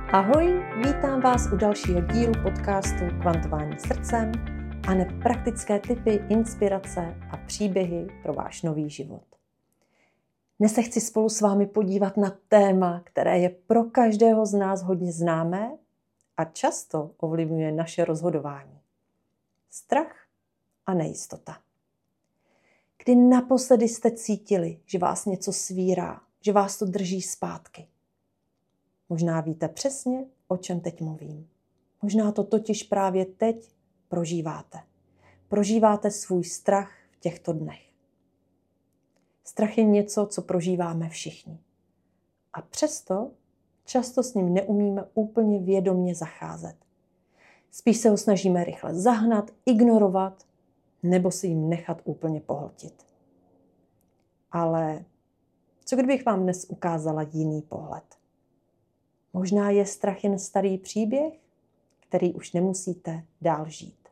Ahoj, vítám vás u dalšího dílu podcastu Kvantování srdcem a praktické tipy, inspirace a příběhy pro váš nový život. Dnes se chci spolu s vámi podívat na téma, které je pro každého z nás hodně známé a často ovlivňuje naše rozhodování. Strach a nejistota. Kdy naposledy jste cítili, že vás něco svírá, že vás to drží zpátky? Možná víte přesně, o čem teď mluvím. Možná to totiž právě teď prožíváte. Prožíváte svůj strach v těchto dnech. Strach je něco, co prožíváme všichni. A přesto často s ním neumíme úplně vědomě zacházet. Spíš se ho snažíme rychle zahnat, ignorovat, nebo si jim nechat úplně pohltit. Ale co kdybych vám dnes ukázala jiný pohled? Možná je strach jen starý příběh, který už nemusíte dál žít.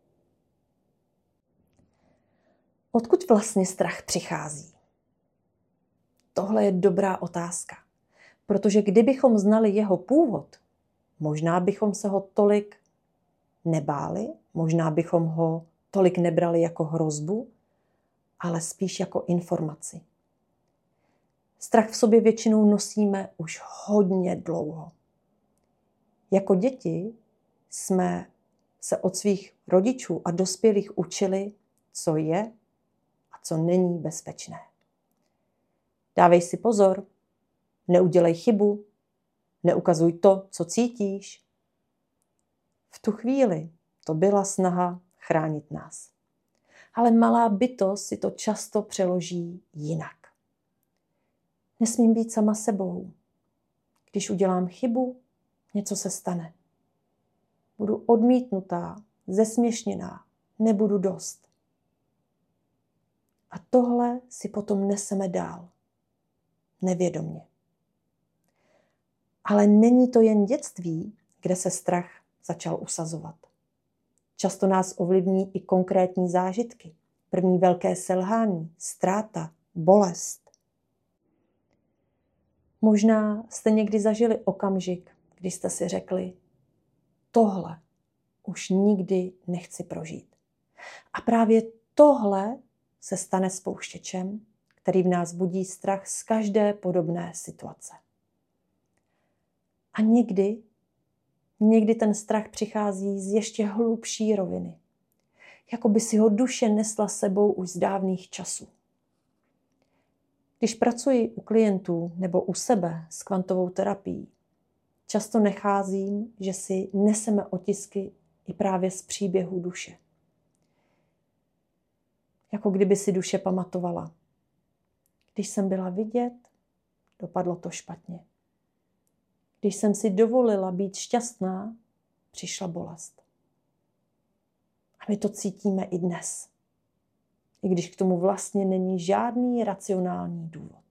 Odkud vlastně strach přichází? Tohle je dobrá otázka, protože kdybychom znali jeho původ, možná bychom se ho tolik nebáli, možná bychom ho tolik nebrali jako hrozbu, ale spíš jako informaci. Strach v sobě většinou nosíme už hodně dlouho. Jako děti jsme se od svých rodičů a dospělých učili, co je a co není bezpečné. Dávej si pozor, neudělej chybu, neukazuj to, co cítíš. V tu chvíli to byla snaha chránit nás. Ale malá bytost si to často přeloží jinak. Nesmím být sama sebou. Když udělám chybu, něco se stane. Budu odmítnutá, zesměšněná, nebudu dost. A tohle si potom neseme dál. Nevědomně. Ale není to jen dětství, kde se strach začal usazovat. Často nás ovlivní i konkrétní zážitky. První velké selhání, ztráta, bolest. Možná jste někdy zažili okamžik, kdy jste si řekli, tohle už nikdy nechci prožít. A právě tohle se stane spouštěčem, který v nás budí strach z každé podobné situace. A někdy ten strach přichází z ještě hlubší roviny. Jako by si ho duše nesla sebou už z dávných časů. Když pracuji u klientů nebo u sebe s kvantovou terapií, často nacházím, že si neseme otisky i právě z příběhu duše. Jako kdyby si duše pamatovala. Když jsem byla vidět, dopadlo to špatně. Když jsem si dovolila být šťastná, přišla bolest. A my to cítíme i dnes. I když k tomu vlastně není žádný racionální důvod.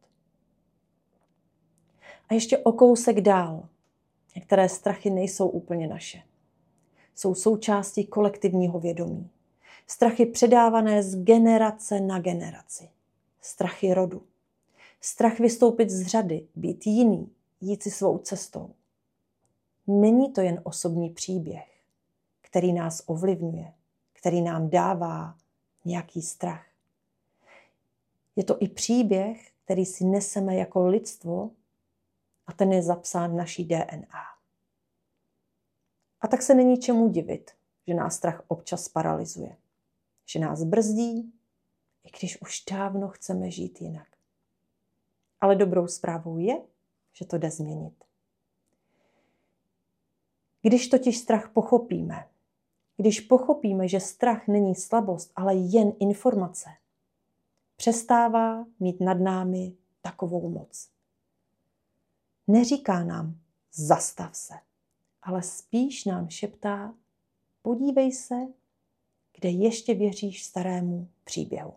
A ještě o kousek dál. Některé strachy nejsou úplně naše. Jsou součástí kolektivního vědomí. Strachy předávané z generace na generaci. Strachy rodu. Strach vystoupit z řady, být jiný, jít si svou cestou. Není to jen osobní příběh, který nás ovlivňuje, který nám dává nějaký strach. Je to i příběh, který si neseme jako lidstvo a ten je zapsán v naší DNA. A tak se není čemu divit, že nás strach občas paralyzuje. Že nás brzdí, i když už dávno chceme žít jinak. Ale dobrou zprávou je, že to jde změnit. Když totiž strach pochopíme, když pochopíme, že strach není slabost, ale jen informace, přestává mít nad námi takovou moc. Neříká nám, zastav se, ale spíš nám šeptá, podívej se, kde ještě věříš starému příběhu.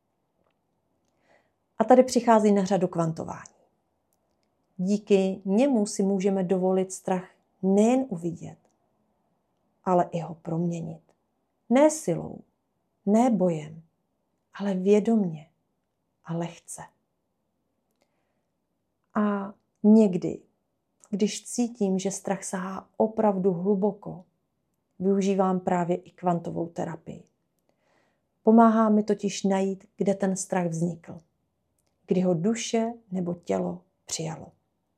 A tady přichází na řadu kvantování. Díky němu si můžeme dovolit strach nejen uvidět, ale i ho proměnit. Ne silou, ne bojem, ale vědomně a lehce. A někdy když cítím, že strach sahá opravdu hluboko, využívám právě i kvantovou terapii. Pomáhá mi totiž najít, kde ten strach vznikl, kdy ho duše nebo tělo přijalo.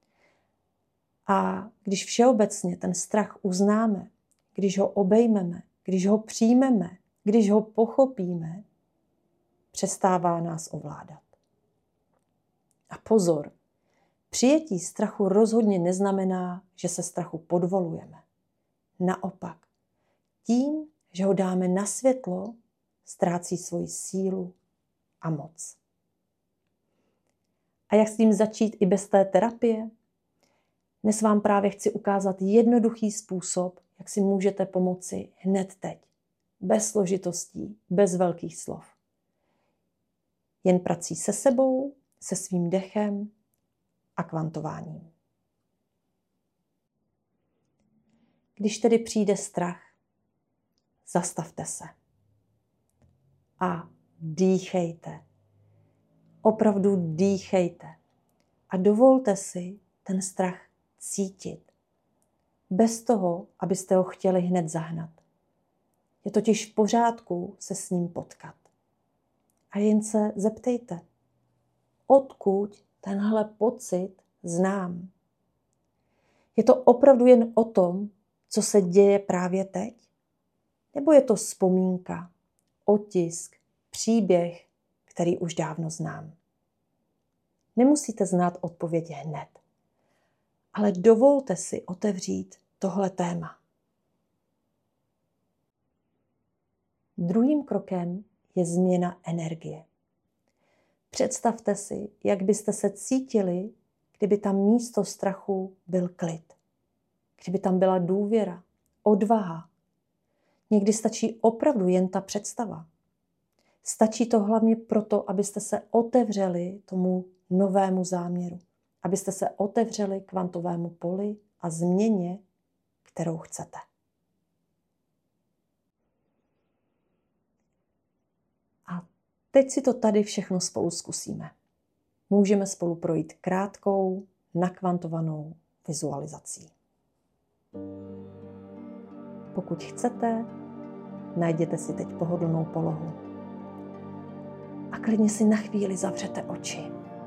A když všeobecně ten strach uznáme, když ho obejmeme, když ho přijmeme, když ho pochopíme, přestává nás ovládat. A pozor, přijetí strachu rozhodně neznamená, že se strachu podvolujeme. Naopak, tím, že ho dáme na světlo, ztrácí svoji sílu a moc. A jak s tím začít i bez té terapie? Dnes vám právě chci ukázat jednoduchý způsob, jak si můžete pomoci hned teď. Bez složitostí, bez velkých slov. Jen prací se sebou, se svým dechem a kvantováním. Když tedy přijde strach, zastavte se a dýchejte. Opravdu dýchejte a dovolte si ten strach cítit. Bez toho, abyste ho chtěli hned zahnat. Je totiž v pořádku se s ním potkat. A jen se zeptejte, odkud tenhle pocit znám. Je to opravdu jen o tom, co se děje právě teď? Nebo je to vzpomínka, otisk, příběh, který už dávno znám? Nemusíte znát odpověď hned, ale dovolte si otevřít tohle téma. Druhým krokem je změna energie. Představte si, jak byste se cítili, kdyby tam místo strachu byl klid. Kdyby tam byla důvěra, odvaha. Někdy stačí opravdu jen ta představa. Stačí to hlavně proto, abyste se otevřeli tomu novému záměru. Abyste se otevřeli kvantovému poli a změně, kterou chcete. A teď si to tady všechno spolu zkusíme. Můžeme spolu projít krátkou, nakvantovanou vizualizací. Pokud chcete, najděte si teď pohodlnou polohu. A klidně si na chvíli zavřete oči.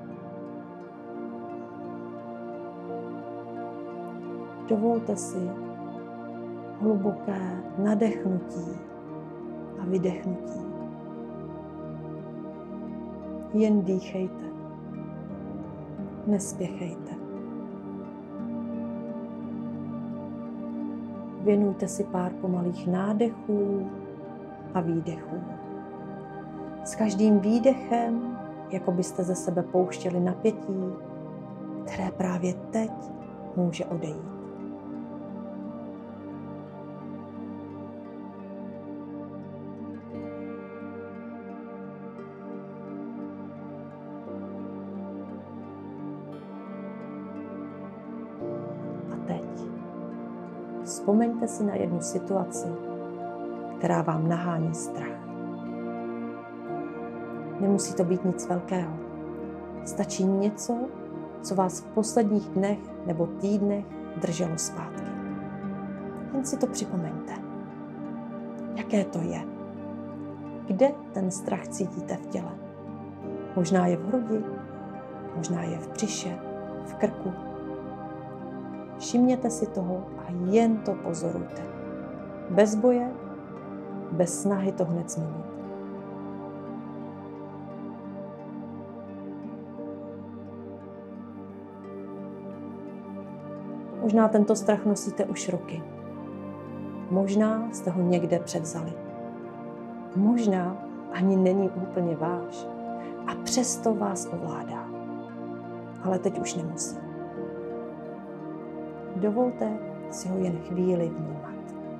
Dovolte si hluboké nadechnutí a vydechnutí. Jen dýchejte. Nespěchejte. Věnujte si pár pomalých nádechů a výdechů. S každým výdechem, jako byste ze sebe pouštěli napětí, které právě teď může odejít. Vzpomeňte si na jednu situaci, která vám nahání strach. Nemusí to být nic velkého. Stačí něco, co vás v posledních dnech nebo týdnech drželo zpátky. Jen si to připomeňte. Jaké to je? Kde ten strach cítíte v těle? Možná je v hrudi, možná je v břiše, v krku. Všimněte si toho a jen to pozorujte. Bez boje, bez snahy to hned změnit. Možná tento strach nosíte už roky. Možná jste ho někde převzali. Možná ani není úplně váš a přesto vás ovládá. Ale teď už nemusí. Dovolte si ho jen chvíli vnímat.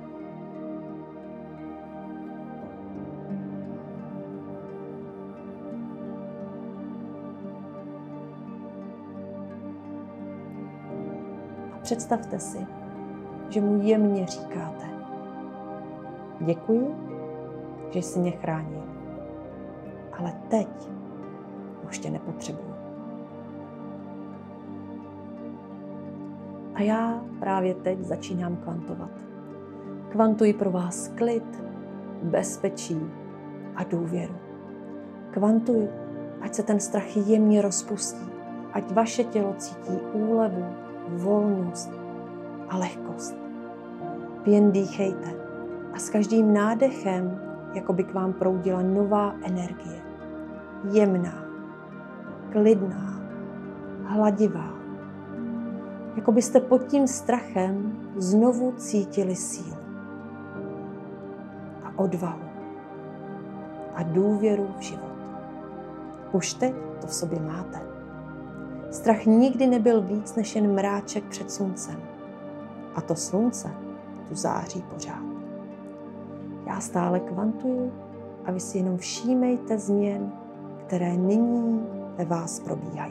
A představte si, že mu jemně říkáte: děkuji, že jsi mě chránil, ale teď už tě nepotřebuji. A já právě teď začínám kvantovat. Kvantuji pro vás klid, bezpečí a důvěru. Kvantuji, ať se ten strach jemně rozpustí, ať vaše tělo cítí úlevu, volnost a lehkost. Jen dýchejte a s každým nádechem jako by k vám proudila nová energie. Jemná, klidná, hladivá. Jako byste pod tím strachem znovu cítili sílu a odvahu a důvěru v život. Už teď to v sobě máte. Strach nikdy nebyl víc než jen mráček před sluncem. A to slunce tu září pořád. Já stále kvantuji a vy si jenom všímejte změn, které nyní ve vás probíhají.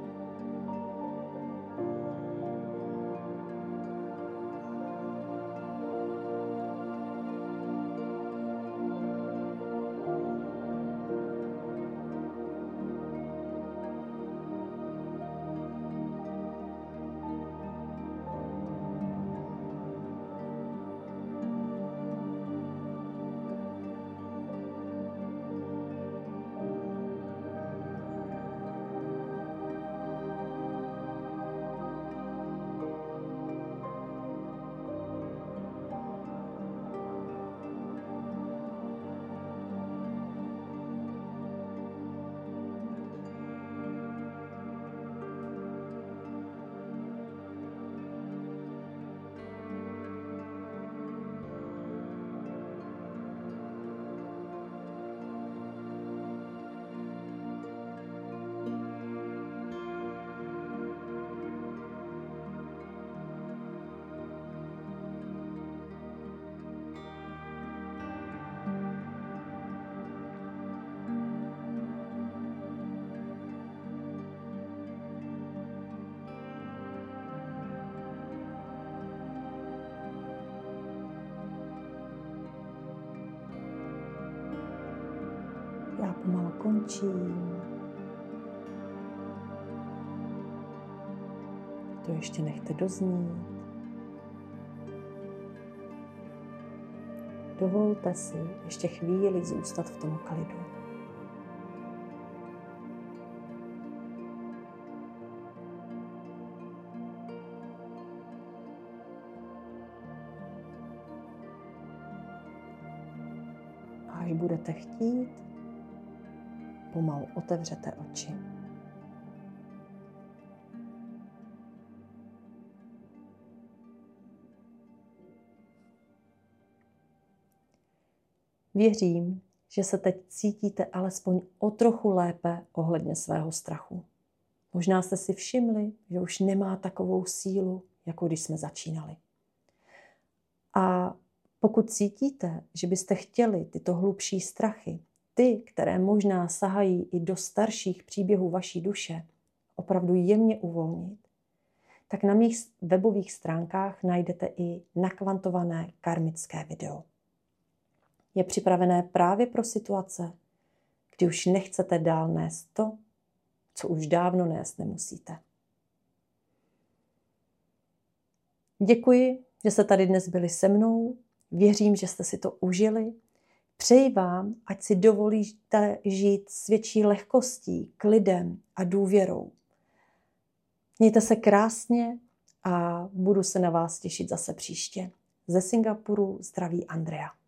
Já pomalu končím. To ještě nechte doznít. Dovolte si ještě chvíli zůstat v tom klidu. A až budete chtít, pomalu otevřete oči. Věřím, že se teď cítíte alespoň o trochu lépe ohledně svého strachu. Možná jste si všimli, že už nemá takovou sílu, jako když jsme začínali. A pokud cítíte, že byste chtěli tyto hlubší strachy, ty, které možná sahají i do starších příběhů vaší duše, opravdu jemně uvolnit, tak na mých webových stránkách najdete i nakvantované karmické video. Je připravené právě pro situace, kdy už nechcete dál nést to, co už dávno nést nemusíte. Děkuji, že jste tady dnes byli se mnou. Věřím, že jste si to užili. Přeji vám, ať si dovolíte žít s větší lehkostí, klidem a důvěrou. Mějte se krásně a budu se na vás těšit zase příště. Ze Singapuru zdraví Andrea.